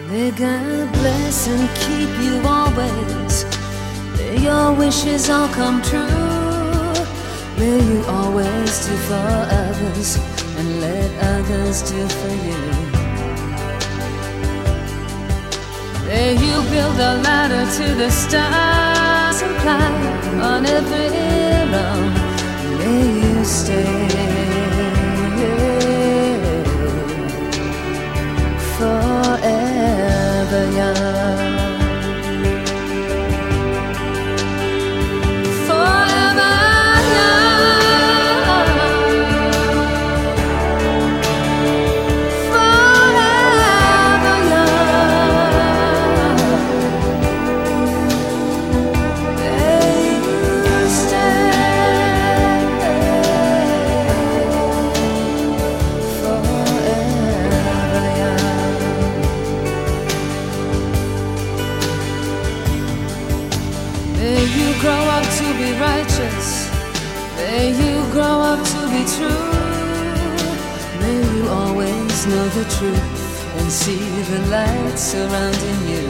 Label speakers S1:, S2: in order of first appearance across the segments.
S1: May God bless and keep you always. May your wishes all come true. May you always do for others and let others do for you. May you build a ladder to the stars and climb on every rung. May you stay forever young. May you grow up to be righteous. May you grow up to be true. May you always know the truth and see the light surrounding you.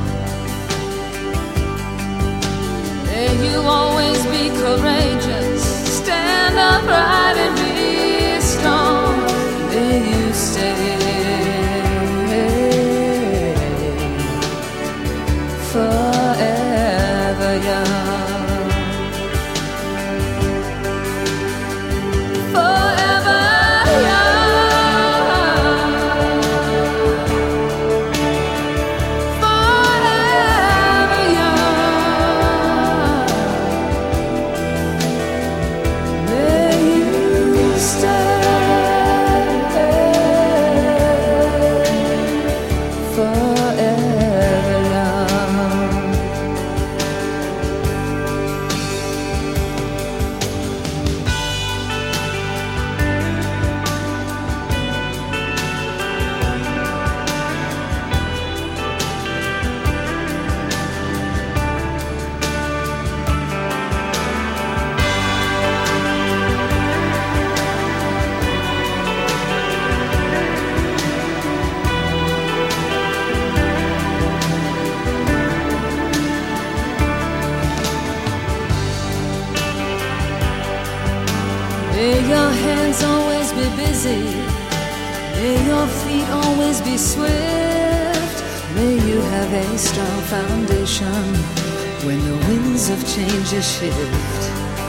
S1: May you always be courageous. Stand upright and be strong. May you stay forever young. May your hands always be busy. May your feet always be swift. May you have a strong foundation when the winds of change shift.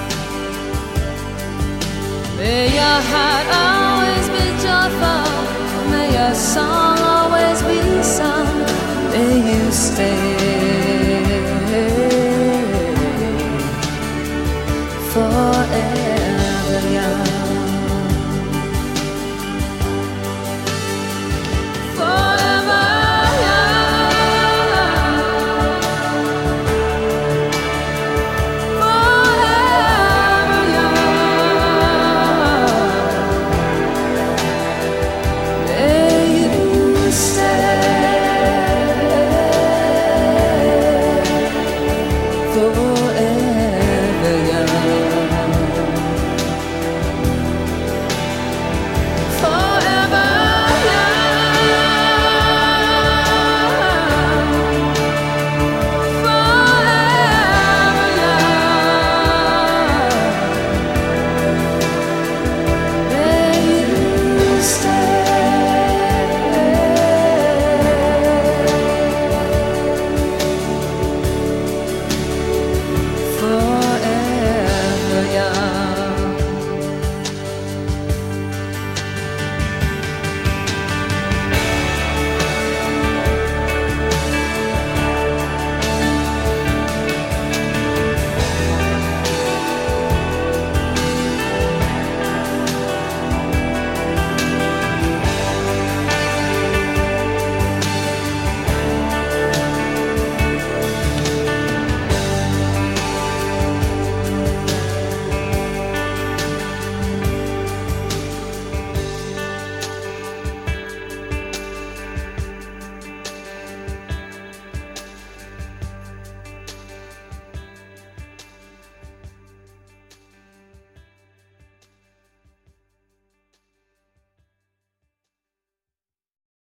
S1: May your heart always be joyful. May your song always be sung. May you stay